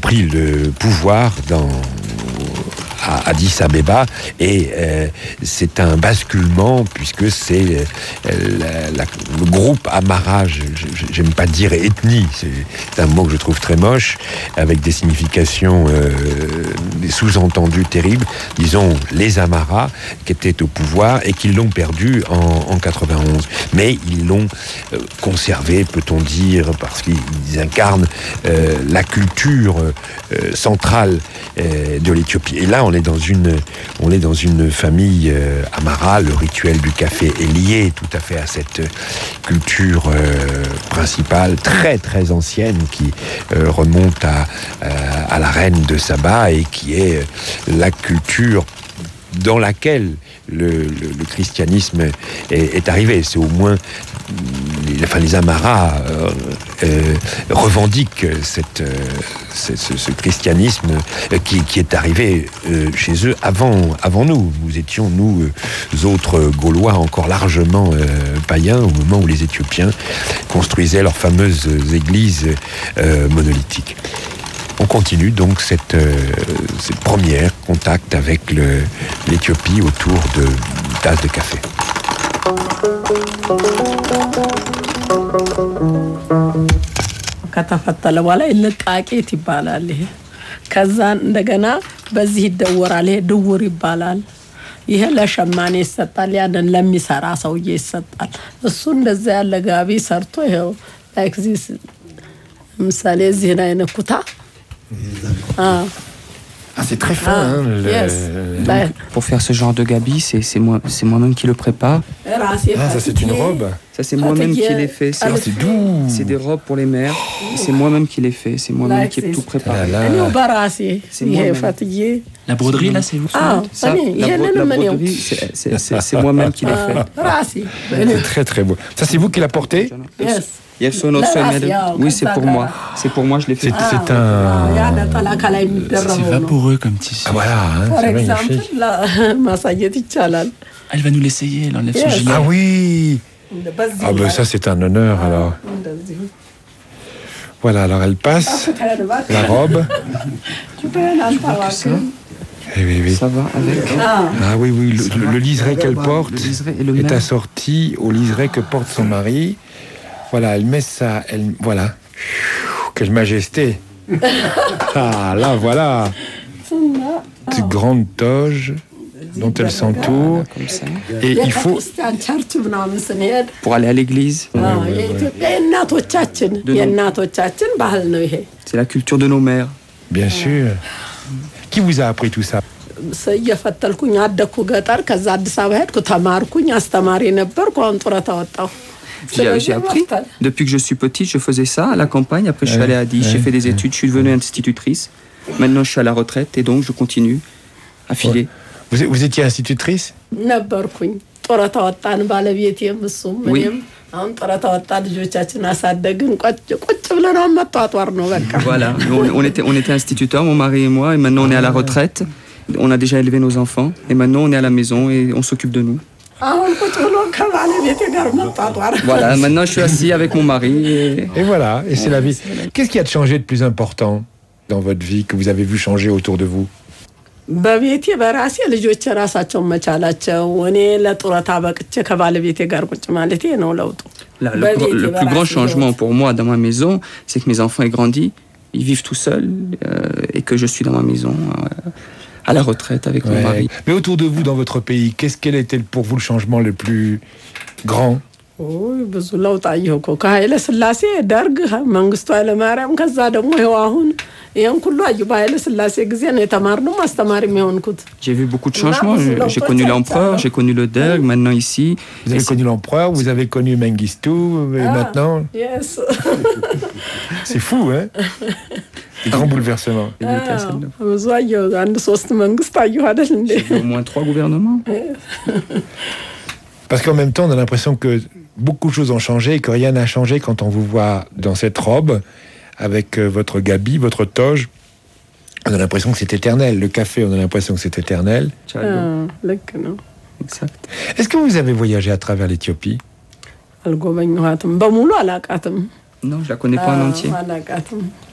pris le pouvoir à Addis Abeba, et c'est un basculement, puisque c'est le groupe Amhara, j'aime pas dire ethnie, c'est un mot que je trouve très moche, avec des significations, des sous-entendus terribles, disons les Amhara, qui étaient au pouvoir et qui l'ont perdu en 91. Mais ils l'ont conservé, peut-on dire, parce qu'ils incarnent la culture centrale de l'Éthiopie. Et là, on est dans une famille Amhara. Le rituel du café est lié tout à fait à cette culture principale, très très ancienne, qui remonte à la reine de Saba, et qui est la culture dans laquelle le christianisme est arrivé. C'est au moins les Amhara revendiquent ce christianisme qui est arrivé chez eux avant nous. Nous étions, nous autres Gaulois, encore largement païens au moment où les Éthiopiens construisaient leurs fameuses églises monolithiques. On continue donc cette première contact avec l'Éthiopie autour de tasses de café. ከተፈተለ በኋላ ይልቃቄት ይባላል። ይሄ ከዛ እንደገና በዚህ ይደወራል። ይሄ ድውር ይባላል። ይሄ ለሸማኔ ይሰጣል። ያንን ለሚሰራ ሰውዬ ይሰጣል። እሱ እንደዛ ያለ ጋቢ ሰርቶ ይሄው ላይክ ዚስ ምሳሌ እዚህ ላይ ነኩታ Ah, c'est très fin. Yes. Pour faire ce genre de gabi, c'est moi-même qui le prépare. Ah, ça c'est une robe. Ça c'est moi-même qui les fait. C'est doux. C'est des robes pour les mères. C'est moi-même qui les fait. C'est moi-même qui ai tout préparé. C'est moi-même. La broderie là, c'est vous. La broderie, c'est moi-même qui l'ai fait. C'est très très beau. Ça c'est vous qui l'avez porté? Yes. Oui, c'est pour moi. C'est pour moi, je l'ai fait. C'est C'est vaporeux comme tissu. Ah, voilà, hein, c'est magnifique. Elle va nous l'essayer, elle enlève son gilet. Ah oui. Ah ben ça c'est un honneur alors. Voilà, alors elle passe la robe. Oui. Ça va avec. Ah oui, le liseré qu'elle porte est assorti au liseré que porte son mari. Voilà, elle met ça, voilà. Quelle majesté. Ah là, voilà. Cette grande toge dont elle s'entoure. Comme ça. Et il faut... Pour aller à l'église. C'est la culture de nos mères. Bien sûr. Qui vous a appris tout ça? ሰየፈተልኩኝ አደኩ ገጠር ከዛ አዲስ አበባ ሄድኩ ተማርኩኝ አስተማሪ ነበርኩ አሁን ጡረታ ወጣሁ J'ai appris. Depuis que je suis petite, je faisais ça à la campagne. Après, je suis allée à Addis, j'ai fait des études, je suis devenue institutrice. Maintenant, je suis à la retraite et donc je continue à filer. Vous étiez institutrice? ነበርኩኝ ጡረታ ወጣን ባለቤቴም እሱም እኔም አሁን ጡረታ ወጣ ልጆቻችን አሳደግን ቁጭ ብለን መጣጣር ነው በቃ. Voilà, on était instituteurs, mon mari et moi, et maintenant on est à la retraite. On a déjà élevé nos enfants et maintenant on est à la maison et on s'occupe de nous. Voilà, maintenant je suis assis avec mon mari. Et voilà, et c'est la vie. Qu'est-ce qui a changé de plus important dans votre vie, que vous avez vu changer autour de vous? በቤቴ በራሴ ልጆች ራሳቸው መቻላቸው እኔ ለጡረታ በቅቼ ከባለቤቴ ጋር ቁጭ ማለቴ ነው ለውጡ። Le plus grand changement pour moi dans ma maison, c'est que mes enfants aient grandi, ils vivent tout seuls et que je suis dans ma maison à la retraite avec mon mari. Mais autour de vous, dans votre pays, quel était pour vous le changement le plus grand? ብዙ ለውጥ አየሁ እኮ ከኃይለ ሥላሴ ደርግ መንግስቱ ኃይለ ማርያም ከዛ ደግሞ ይኸው አሁን ይሄን ሁሉ አየሁ በኃይለ ሥላሴ ጊዜ ነው የተማርነው ማስተማሪም የሆንኩት J'ai vu beaucoup de changements. J'ai connu l'empereur, j'ai connu le Derg, maintenant ici. Vous avez connu l'empereur, vous avez connu Mengistu, et maintenant... Yes. C'est fou, hein? Des grands bouleversements. ብዙ አየሁ አንድ 3 መንግስት አየሁ አይደል እንዴ? Au moins 3 gouvernements. Parce qu'en même temps, on a l'impression que beaucoup de choses ont changé et que rien n'a changé quand on vous voit dans cette robe, avec votre gabi, votre toge. On a l'impression que c'est éternel. Le café, on a l'impression que c'est éternel. Exact. Est-ce que vous avez voyagé à travers l'Éthiopie? አልጎበኘኋትም በሙሉ አላውቃትም Non, je la connais pas en entier. አላውቃትም